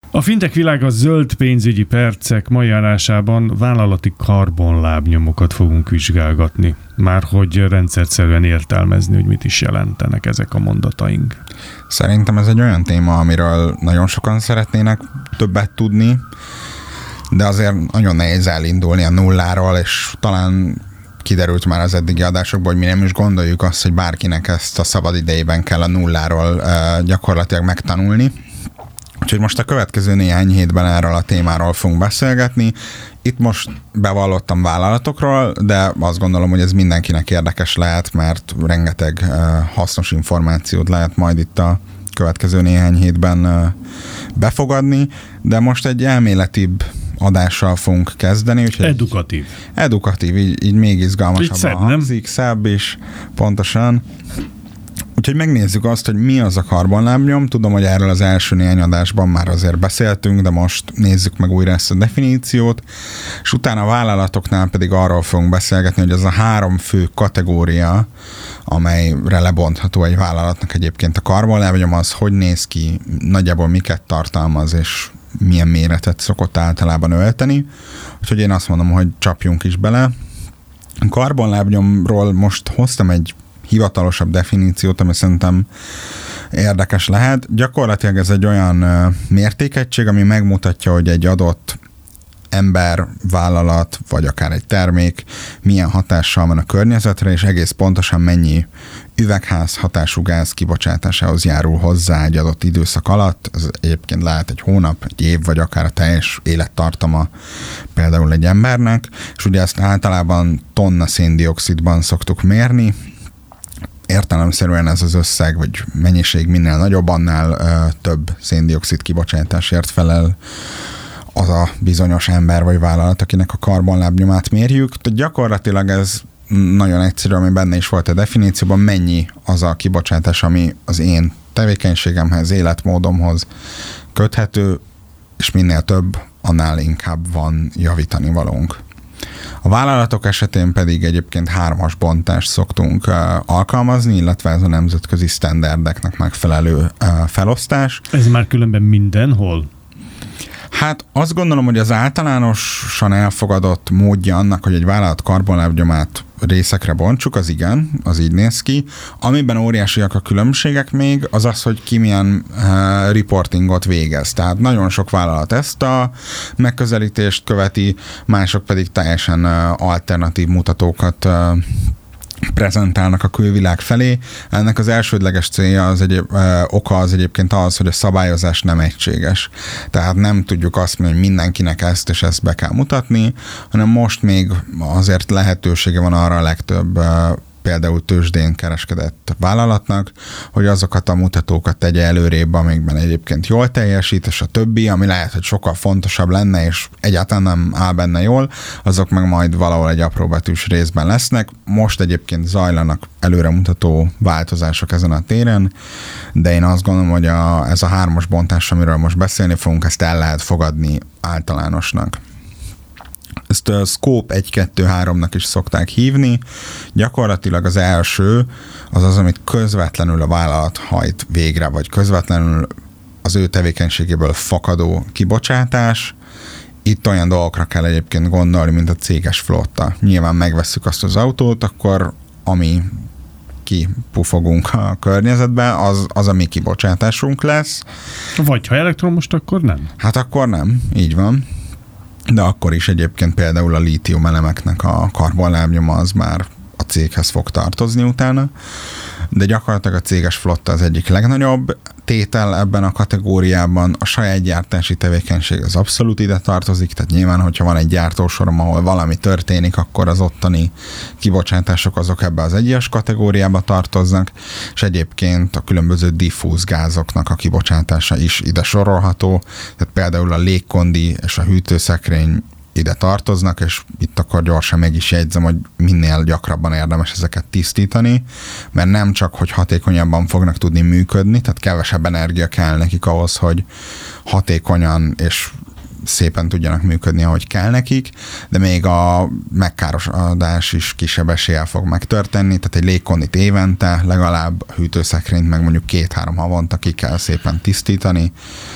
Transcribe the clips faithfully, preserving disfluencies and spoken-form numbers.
A fintech világ a zöld pénzügyi percek mai adásában vállalati karbonlábnyomokat fogunk vizsgálgatni. Márhogy rendszerszerűen értelmezni, hogy mit is jelentenek ezek a mondataink. Szerintem ez egy olyan téma, amiről nagyon sokan szeretnének többet tudni, de azért nagyon nehéz elindulni a nulláról, és talán kiderült már az eddigi adásokból, hogy mi nem is gondoljuk azt, hogy bárkinek ezt a szabad idejében kell a nulláról uh, gyakorlatilag megtanulni. Úgyhogy most a következő néhány hétben erről a témáról fogunk beszélgetni. Itt most bevallottam vállalatokról, de azt gondolom, hogy ez mindenkinek érdekes lehet, mert rengeteg uh, hasznos információt lehet majd itt a következő néhány hétben uh, befogadni, de most egy elméletibb adással fogunk kezdeni. Úgyhogy edukatív. Edukatív, így, így még izgalmasabban hangzik, szebb is, pontosan. Úgyhogy megnézzük azt, hogy mi az a karbonlábnyom. Tudom, hogy erről az első néhány adásban már azért beszéltünk, de most nézzük meg újra ezt a definíciót, és utána a vállalatoknál pedig arról fogunk beszélgetni, hogy az a három fő kategória, amelyre lebontható egy vállalatnak egyébként a karbonlábnyom, az hogy néz ki, nagyjából miket tartalmaz, és milyen méretet szokott általában ölteni. Úgyhogy én azt mondom, hogy csapjunk is bele. A karbonlábnyomról most hoztam egy hivatalosabb definíciót, ami szerintem érdekes lehet. Gyakorlatilag ez egy olyan mértékegység, ami megmutatja, hogy egy adott ember, vállalat, vagy akár egy termék milyen hatással van a környezetre, és egész pontosan mennyi üvegház hatású gáz kibocsátásához járul hozzá egy adott időszak alatt. Ez egyébként lehet egy hónap, egy év, vagy akár a teljes élettartama például egy embernek, és ugye ezt általában tonna széndioxidban szoktuk mérni. Értelemszerűen ez az összeg, vagy mennyiség minél nagyobb, annál ö, több széndioxid kibocsátásért felel az a bizonyos ember vagy vállalat, akinek a karbonlábnyomát mérjük. Tehát gyakorlatilag ez nagyon egyszerű, ami benne is volt a definícióban, mennyi az a kibocsátás, ami az én tevékenységemhez, életmódomhoz köthető, és minél több, annál inkább van javítani valónk. A vállalatok esetén pedig egyébként hármas bontást szoktunk uh, alkalmazni, illetve ez a nemzetközi sztenderdeknek megfelelő uh, felosztás. Ez már különben mindenhol? Hát azt gondolom, hogy az általánosan elfogadott módja annak, hogy egy vállalat karbonlábnyomát részekre bontsuk, az igen, az így néz ki. Amiben óriásiak a különbségek még, az az, hogy ki milyen uh, reportingot végez. Tehát nagyon sok vállalat ezt a megközelítést követi, mások pedig teljesen uh, alternatív mutatókat uh, prezentálnak a külvilág felé. Ennek az elsődleges célja, az egy, ö, oka az egyébként az, hogy a szabályozás nem egységes. Tehát nem tudjuk azt mondani, hogy mindenkinek ezt és ezt be kell mutatni, hanem most még azért lehetősége van arra a legtöbb ö, például tőzsdén kereskedett vállalatnak, hogy azokat a mutatókat tegye előrébb, amikben egyébként jól teljesít, és a többi, ami lehet, hogy sokkal fontosabb lenne, és egyáltalán nem áll benne jól, azok meg majd valahol egy apróbetűs részben lesznek. Most egyébként zajlanak előremutató változások ezen a téren, de én azt gondolom, hogy a, ez a hármas bontás, amiről most beszélni fogunk, ezt el lehet fogadni általánosnak. Ezt a Scope egy kettő háromnak is szokták hívni. Gyakorlatilag az első az az, amit közvetlenül a vállalat hajt végre, vagy közvetlenül az ő tevékenységéből fakadó kibocsátás. Itt olyan dolgokra kell egyébként gondolni, mint a céges flotta. Nyilván megvesszük azt az autót, akkor ami kipufogunk a környezetbe, az, az a mi kibocsátásunk lesz. Vagy ha elektromos, akkor nem? Hát akkor nem, így van. De akkor is egyébként például a lítium elemeknek a karbonlábnyoma az már a céghez fog tartozni utána, de gyakorlatilag a céges flotta az egyik legnagyobb tétel ebben a kategóriában. A saját gyártási tevékenység az abszolút ide tartozik, tehát nyilván, hogyha van egy gyártósorom, ahol valami történik, akkor az ottani kibocsátások azok ebbe az egyes kategóriába tartoznak, és egyébként a különböző diffúz gázoknak a kibocsátása is ide sorolható, tehát például a légkondi és a hűtőszekrény ide tartoznak, és itt akkor gyorsan meg is jegyzem, hogy minél gyakrabban érdemes ezeket tisztítani, mert nem csak, hogy hatékonyabban fognak tudni működni, tehát kevesebb energia kell nekik ahhoz, hogy hatékonyan és szépen tudjanak működni, ahogy kell nekik, de még a megkárosodás is kisebb eséllyel fog megtörténni, tehát egy légkondit évente, legalább a hűtőszekrényt meg mondjuk két-három havonta ki kell szépen tisztítani,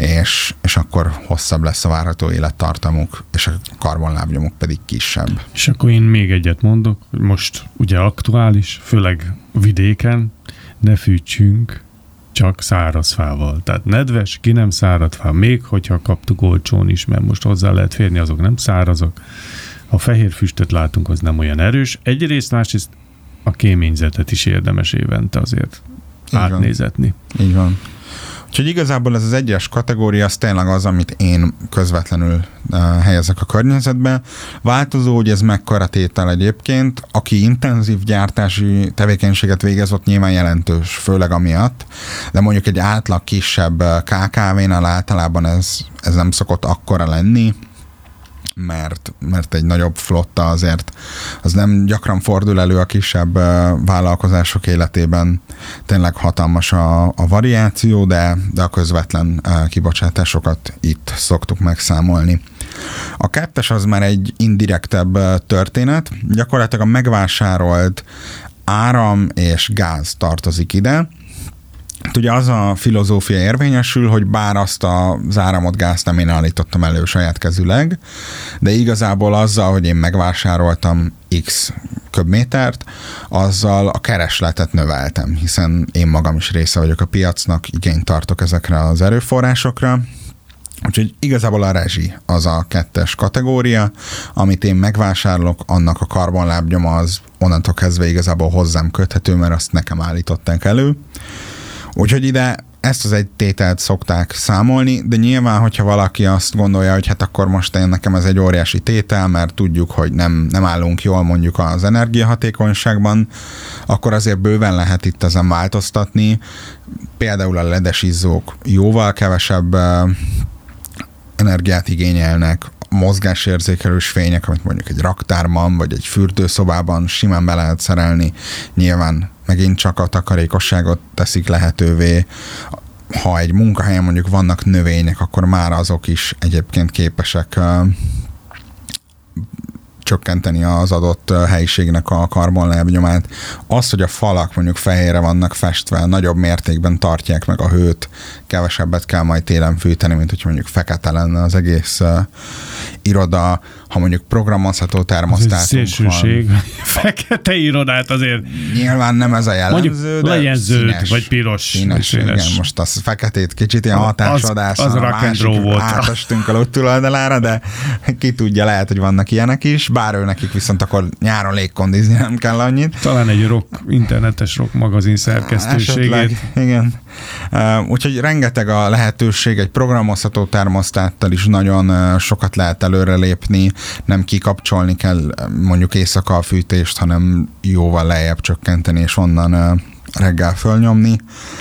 és, és akkor hosszabb lesz a várható élettartamuk, és a karbonlábnyomuk pedig kisebb. És akkor én még egyet mondok, hogy most ugye aktuális, főleg vidéken, ne fűtsünk csak száraz fával. Tehát nedves, ki nem száradt fá, még hogyha kaptuk olcsón is, mert most hozzá lehet férni, azok nem szárazak. A fehér füstöt látunk, az nem olyan erős. Egyrészt, másrészt a kéményzetet is érdemes évente azért Így átnézetni. Van. Így van. Úgyhogy igazából ez az egyes kategória, az tényleg az, amit én közvetlenül uh, helyezek a környezetbe. Változó, hogy ez mekkora tétel egyébként. Aki intenzív gyártási tevékenységet végez, ott nyilván jelentős, főleg amiatt. De mondjuk egy átlag kisebb ká ká vénál általában ez, ez nem szokott akkora lenni, mert, mert egy nagyobb flotta azért az nem gyakran fordul elő a kisebb vállalkozások életében. Tényleg hatalmas a, a variáció, de, de a közvetlen kibocsátásokat itt szoktuk megszámolni. A kettes az már egy indirektebb történet. Gyakorlatilag a megvásárolt áram és gáz tartozik ide. Ugye az a filozófia érvényesül, hogy bár azt az áramot, gázt nem én állítottam elő saját kezüleg, de igazából azzal, hogy én megvásároltam X köbmétert, azzal a keresletet növeltem, hiszen én magam is része vagyok a piacnak, igényt tartok ezekre az erőforrásokra. Úgyhogy igazából a rezsi az a kettes kategória, amit én megvásárolok, annak a karbonlábnyoma az onnantól kezdve igazából hozzám köthető, mert azt nekem állították elő. Úgyhogy ide ezt az egy tételt szokták számolni, de nyilván, hogyha valaki azt gondolja, hogy hát akkor most én nekem ez egy óriási tétel, mert tudjuk, hogy nem, nem állunk jól mondjuk az energiahatékonyságban, akkor azért bőven lehet itt ezen változtatni. Például a ledes izzók jóval kevesebb energiát igényelnek, mozgásérzékelős fények, amit mondjuk egy raktárban, vagy egy fürdőszobában simán be lehet szerelni. Nyilván megint csak a takarékosságot teszik lehetővé. Ha egy munkahelyen mondjuk vannak növények, akkor már azok is egyébként képesek uh, csökkenteni az adott helyiségnek a karbonlábnyomát. Az, hogy a falak mondjuk fehérre vannak festve, nagyobb mértékben tartják meg a hőt, kevesebbet kell majd télen fűteni, mint hogy mondjuk fekete lenne az egész uh, iroda. Ha mondjuk programozható termosztátunk szélsőség. van. Fekete irodát azért. Nyilván nem ez a jellemző, mondjuk de legyen zöld, színes, vagy piros. Színes, színes. Igen, most az feketét kicsit ilyen hatásodás. Az, az rock and roll volt. Átestünk a túloldalára, de ki tudja, lehet, hogy vannak ilyenek is, bár ő nekik viszont akkor nyáron légkondizni nem kell annyit. Talán egy rock, internetes rock magazin szerkesztőségét. Esetleg, igen. Uh, úgyhogy rengeteg a lehetőség, egy programozható termosztáttal is nagyon sokat lehet előrelépni, nem kikapcsolni kell mondjuk éjszaka a fűtést, hanem jóval lejjebb csökkenteni, és onnan reggel fölnyomni.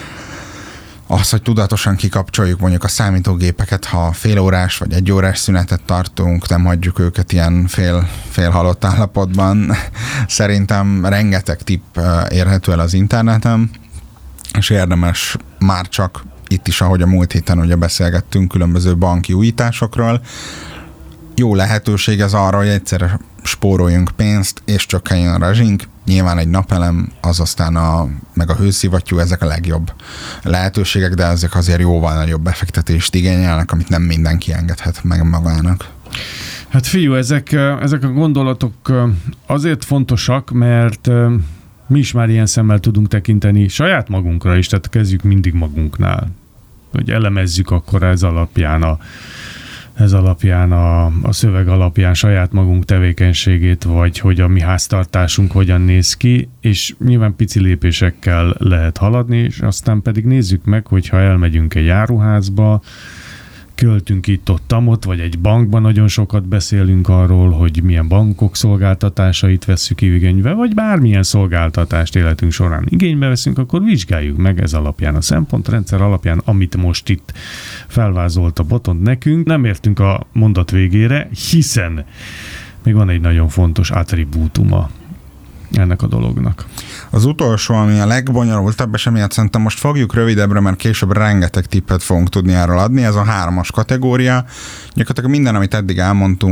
Az, hogy tudatosan kikapcsoljuk mondjuk a számítógépeket, ha fél órás vagy egy órás szünetet tartunk, nem hagyjuk őket ilyen fél, fél halott állapotban. Szerintem rengeteg tipp érhető el az interneten, és érdemes már csak itt is, ahogy a múlt héten ugye beszélgettünk különböző banki újításokról, jó lehetőség ez arra, hogy egyszerre spóroljunk pénzt, és csökkenjen a rezsink. Nyilván egy napelem, az aztán a, meg a hőszivattyú, ezek a legjobb lehetőségek, de ezek azért jóval nagyobb befektetést igényelnek, amit nem mindenki engedhet meg magának. Hát figyelj, ezek, ezek a gondolatok azért fontosak, mert mi is már ilyen szemmel tudunk tekinteni saját magunkra is, tehát kezdjük mindig magunknál. Hogy elemezzük akkor ez alapján a ez alapján, a, a szöveg alapján saját magunk tevékenységét, vagy hogy a mi háztartásunk hogyan néz ki, és nyilván pici lépésekkel lehet haladni, és aztán pedig nézzük meg, hogyha elmegyünk egy áruházba, költünk itt-ott-ott, vagy egy bankban nagyon sokat beszélünk arról, hogy milyen bankok szolgáltatásait vesszük igénybe, vagy bármilyen szolgáltatást életünk során igénybe veszünk, akkor vizsgáljuk meg ez alapján, a szempontrendszer alapján, amit most itt felvázolt a Botond nekünk. Nem értünk a mondat végére, hiszen még van egy nagyon fontos attribútuma ennek a dolognak. Az utolsó, ami a legbonyolultabb, és emiatt szerintem most fogjuk rövidebbre, mert később rengeteg tippet fogunk tudni erről adni, ez a hármas kategória. Gyakorlatilag minden, amit eddig elmondtunk,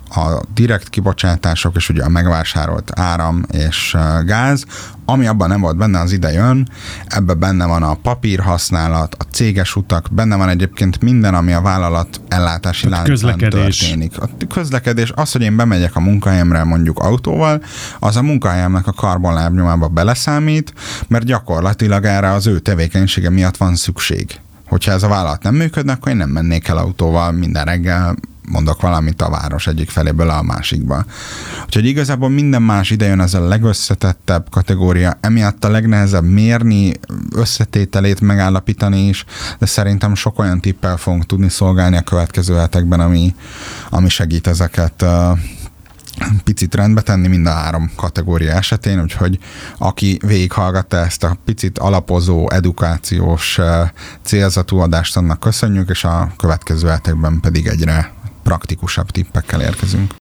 a direkt kibocsátások, és ugye a megvásárolt áram és gáz, ami abban nem volt benne, az ide jön, ebben benne van a papírhasználat, a céges utak, benne van egyébként minden, ami a vállalat ellátási láncban történik. A közlekedés, az, hogy én bemegyek a munkahelyemre mondjuk autóval, az a munkahelyemnek a karbonlábnyomába beleszámít, mert gyakorlatilag erre az ő tevékenysége miatt van szükség. Hogyha ez a vállalat nem működne, akkor én nem mennék el autóval minden reggel, mondok valamit a város egyik feléből a másikba. Úgyhogy igazából minden más ide jön, ez a legösszetettebb kategória, emiatt a legnehezebb mérni, összetételét megállapítani is, de szerintem sok olyan tippel fogunk tudni szolgálni a következő hetekben, ami, ami segít ezeket uh, picit rendbe tenni mind a három kategória esetén, úgyhogy aki végighallgatta ezt a picit alapozó, edukációs célzatú adást, annak köszönjük, és a következő hetekben pedig egyre praktikusabb tippekkel érkezünk.